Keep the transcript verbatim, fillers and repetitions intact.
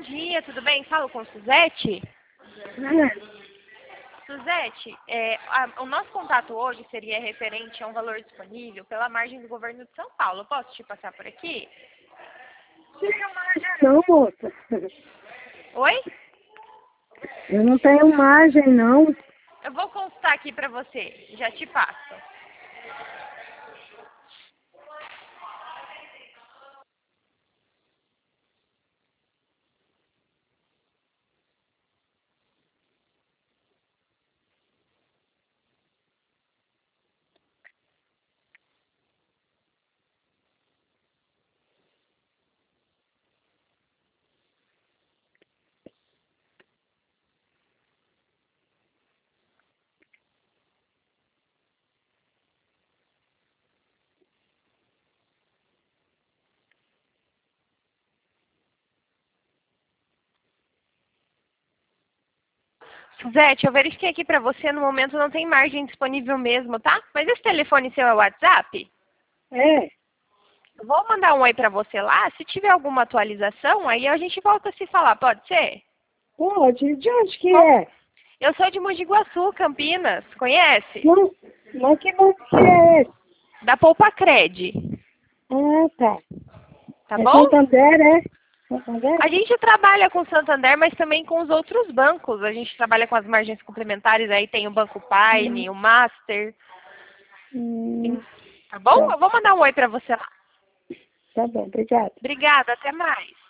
dia, tudo bem? Falo com Suzete? É. Suzete, é, a- o nosso contato hoje seria referente a um valor disponível pela margem do governo de São Paulo. Posso te passar por aqui? Tenho margem não, moça. Oi? Eu não tenho margem não. Eu vou consultar aqui pra você. Já te passo. Suzete, eu verifiquei aqui pra você, no momento não tem margem disponível mesmo, tá? Mas esse telefone seu é o WhatsApp? É. Eu vou mandar um oi pra você lá. Se tiver alguma atualização, aí a gente volta a se falar, pode ser? Pode. De onde que Bom, é? eu sou de Mogi Guaçu, Campinas. Conhece? Não, mas que nome que é esse? Da Poupa Cred. Ah, tá. Tá É bom? Santander, é? Santander? A gente trabalha com o Santander, mas também com os outros bancos. A gente trabalha com as margens complementares, aí tem o Banco Hum, Paine, o Master. hum, Tá bom? tá. Eu vou mandar um oi pra você lá. Tá bom, obrigada. Obrigada, até mais.